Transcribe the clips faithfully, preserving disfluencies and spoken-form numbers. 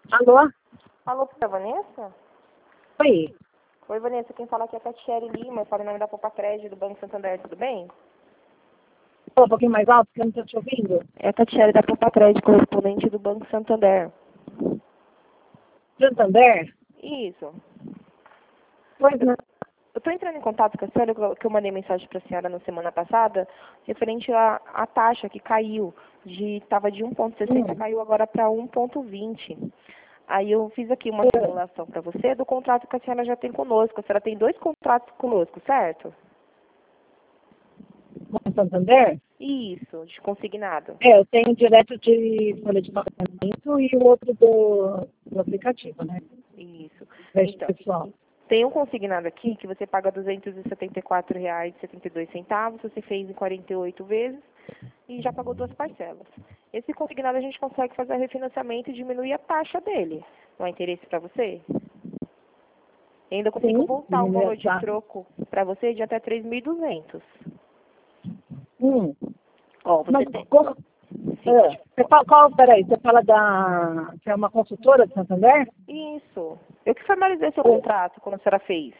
Alô? Alô, é a Vanessa? Oi. Oi, Vanessa, quem fala aqui é a Catiele Lima, eu falo em nome da Poupa Crédito do Banco Santander, tudo bem? Fala um pouquinho mais alto, porque eu não estou te ouvindo. É a Catiele da Poupa Crédito, correspondente do Banco Santander. Santander? Isso. Pois não. Eu estou entrando em contato com a senhora, que eu- que eu mandei mensagem para a senhora na semana passada, referente à, à taxa que caiu, de estava de um vírgula sessenta, Hum. caiu agora para um vírgula vinte. Aí eu fiz aqui uma simulação para você do contrato que a senhora já tem conosco. A senhora tem dois contratos conosco, certo? Com Santander? Isso, de consignado. É, eu tenho direto de folha de pagamento e o outro do, do aplicativo, né? Isso. Crédito Então, pessoal. tem um consignado aqui que você paga duzentos e setenta e quatro reais e setenta e dois centavos, você fez em quarenta e oito vezes e já pagou duas parcelas. Esse consignado a gente consegue fazer refinanciamento e diminuir a taxa dele. Não há interesse para você? E ainda consigo Sim, voltar o diminui a valor de taxa. troco para você de até três mil e duzentos. Hum. Ó, você Mas tem... como... Sim, É, pode... você fala, qual, peraí, você fala da... que é uma consultora de Santander? Isso. Eu que formalizei seu contrato quando a senhora fez.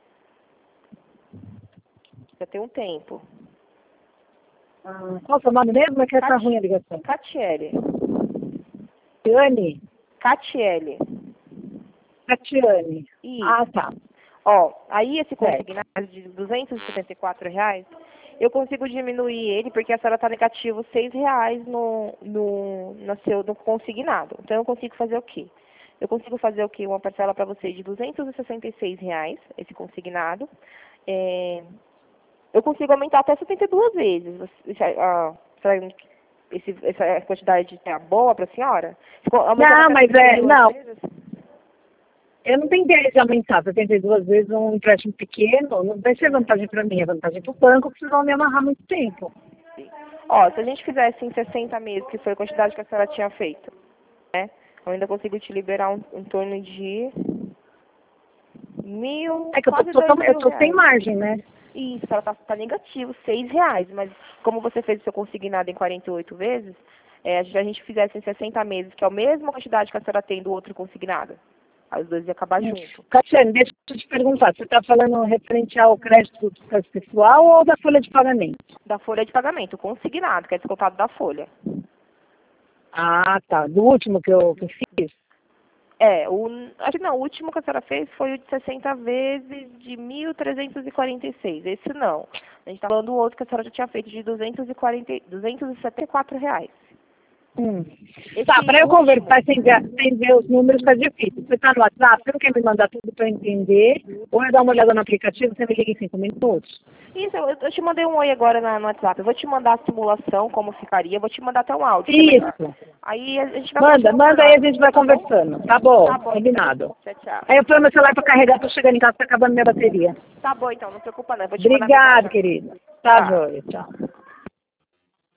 Já tem um tempo. Ah, qual o seu nome mesmo? É que tá Cati... ruim a ligação. Catiele. Catiane? Catiele. Catiane. Isso. Ah, tá. Ó, aí esse Certo. consignado de duzentos e setenta e quatro reais, eu consigo diminuir ele porque a senhora está negativo seis reais no, no, no seu no consignado. Então eu consigo fazer o quê? Eu consigo fazer o quê? Uma parcela para você de duzentos e sessenta e seis reais, esse consignado. É, eu consigo aumentar até setenta e duas vezes. Você- a- será que esse, essa quantidade é boa para a senhora? Ficou- aumentando Não, até mas setenta e é, duas não, vezes? eu não tenho interesse em aumentar setenta e duas vezes um empréstimo pequeno, não vai ser vantagem para mim, é vantagem para o banco, porque vocês vão me amarrar muito tempo. Ó, se a gente fizesse em sessenta meses, que foi a quantidade que a senhora tinha feito, né? Eu ainda consigo te liberar um, em torno de mil, É que eu tô, quase tô, dois tão- eu mil tô sem reais. margem, né? Isso, ela tá, tá negativo, seis reais. Mas como você fez o seu consignado em quarenta e oito vezes, é, se a gente fizesse em sessenta meses, que é a mesma quantidade que a senhora tem do outro consignado, aí os dois iam acabar junto. Cassiane, deixa eu te perguntar, você está falando referente ao crédito do crédito pessoal ou da folha de pagamento? Da folha de pagamento, consignado, que é descontado da folha. Ah, tá, do último que eu, que eu fiz? É, o, acho que não, o último que a senhora fez foi o de sessenta vezes de mil trezentos e quarenta e seis. Esse não. A gente está falando do outro que a senhora já tinha feito de duzentos e quarenta, duzentos e setenta e quatro reais. Hum. Esse Tá, para eu último, conversar sem ver, sem ver os números fica difícil. Você está no WhatsApp, você não quer me mandar tudo para eu entender, ou eu dar uma olhada no aplicativo, você me liga em cinco minutos? isso, eu, eu te mandei um oi agora na- no WhatsApp. Eu vou te mandar a simulação, como ficaria. Eu vou te mandar até um áudio também. Isso. Aí a gente vai Manda, continuando manda aí, a falando, gente vai tá bom? conversando. Tá bom, Tá bom, então. combinado. Tchau, tchau. Aí eu ponho meu celular para carregar, tô chegando em casa, tá acabando minha bateria. Tá bom, então. Não se preocupa, não. Eu vou te mandar Obrigado, mensagem. querida. Tá Tá. joia, tchau.